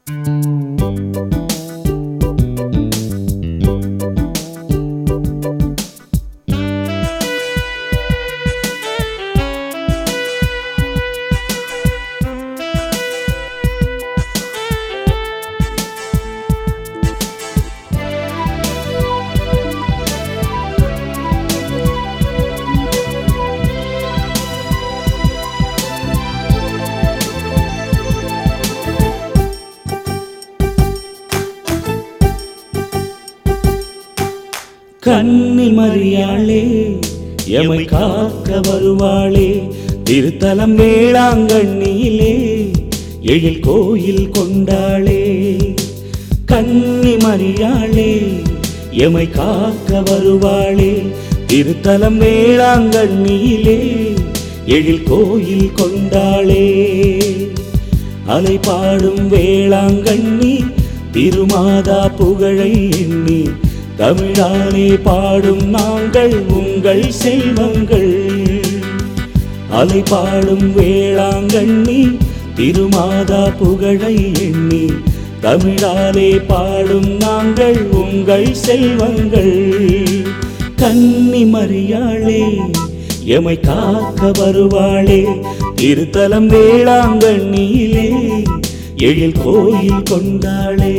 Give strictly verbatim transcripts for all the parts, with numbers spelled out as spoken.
கன்னி மரியாளே எமை காக்க வருவாளே திருத்தலம் வேளாங்கண்ணியிலே எழில் கோயில் கொண்டாளே. கன்னி மரியாளே எமை காக்க வருவாளே திருத்தலம் வேளாங்கண்ணியிலே எழில் கோயில் கொண்டாளே. அலை பாடும் வேளாங்கண்ணி திருமாதா புகழை எண்ணி தமிழாலே பாடும் நாங்கள் உங்கள் செல்வங்கள். அலை பாடும் வேளாங்கண்ணி திருமாதா புகழை எண்ணி தமிழாலே பாடும் நாங்கள் உங்கள் செல்வங்கள். கன்னி மரியாளே எமை காக்க வருவாளே திருத்தலம் வேளாங்கண்ணியிலே எழில் கோயில் கொண்டாளே.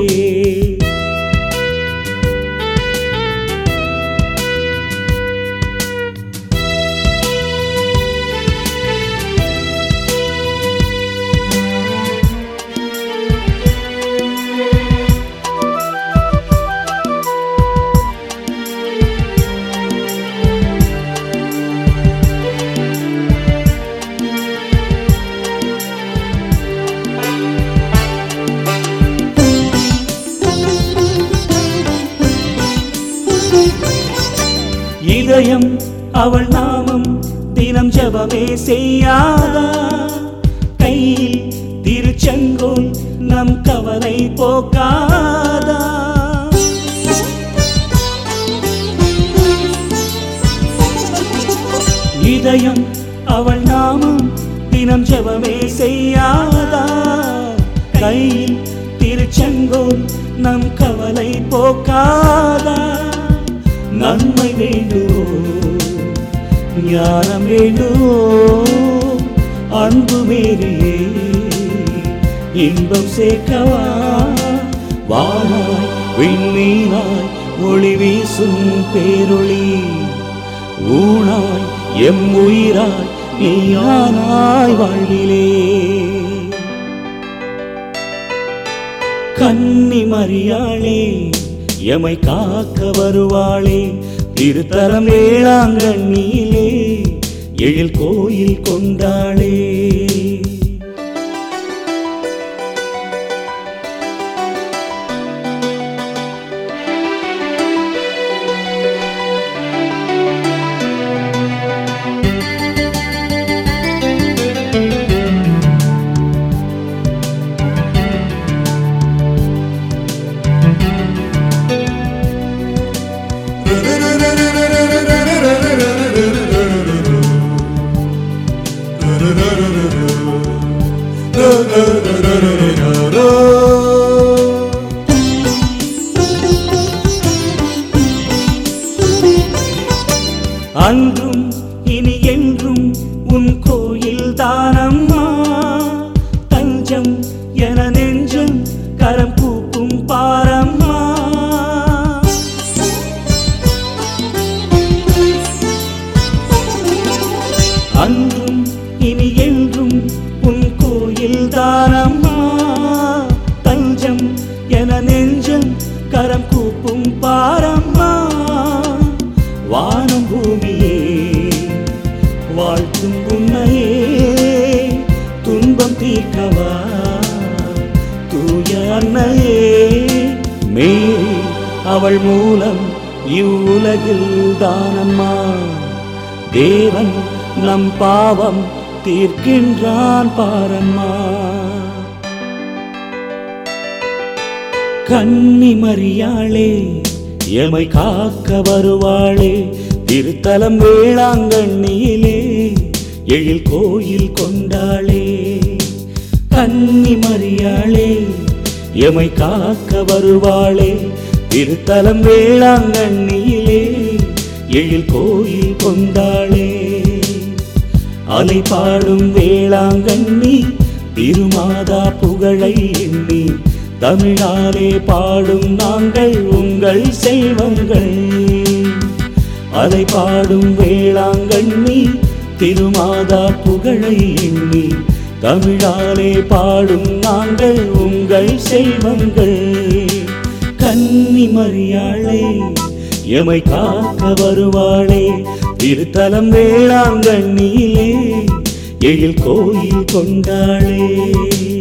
இதயம் அவள் நாமம் தினம் ஜபமே செய்யாதா, கையில் திருச்செங்கோல் நம் கவலை போக்காதா. இதயம் அவள் நாமம் தினம் ஜபமே செய்யாதா, கையில் திருச்செங்கோல் நம் கவலை போக்காதா. நன்மை வேண்டுவோ ஞானம் வேண்டுவோ அன்பு மேரியே இன்பம் சேர்க்கவா. வானாய் விண்மீனாய் ஒளி வீசும் பேரொளி ஊனாய் எம் உயிராய் நீயானாய் வாழ்விலே. கன்னி மரியாளே எமை காக்க வருவாளே திருத்தலம் வேளாங்கண்ணியிலே எழில் கோயில் கொண்டாளே. அன்றும் இனி என்றும் உன் கோயில் தானம்மா, தஞ்சம் என நெஞ்சம் கரம் கூப்பும் பாரம்மா. அன்றும் இனி என்றும் உன் கோயில் தானம்மா, தஞ்சம் என நெஞ்சம் கரம் கூப்பும் பாரம்மா. வானம் பூமியே வாழ்த்தும் உன்னையே துன்பம் தீர்க்கவா தூய அன்னையே. மேரி அவள் மூலம் இவ்வுலகில் தானம்மா, தேவன் நம் பாவம் தீர்க்கின்றான் பாரம்மா. கன்னி மரியாளே எமை காக்க வருவாளே திருத்தலம் வேளாங்கண்ணியிலே எழில் கோயில் கொண்டாளே. கன்னி மரியாளே எமை காக்க வருவாளே திருத்தலம் வேளாங்கண்ணியிலே எழில் கோயில் கொண்டாளே. அலை பாடும் வேளாங்கண்ணி திருமாதா புகழை எண்ணி தமிழாலே பாடும் நாங்கள் உங்கள் செல்வங்கள். அலை பாடும் வேளாங்கண்ணி திருமாதா புகழை எண்ணி தமிழாலே பாடும் நாங்கள் உங்கள் செல்வங்கள். கன்னி மரியாளே எமை காக்க வருவாளே திருத்தலம் வேளாங்கண்ணியிலே எழில் கோயில் கொண்டாளே.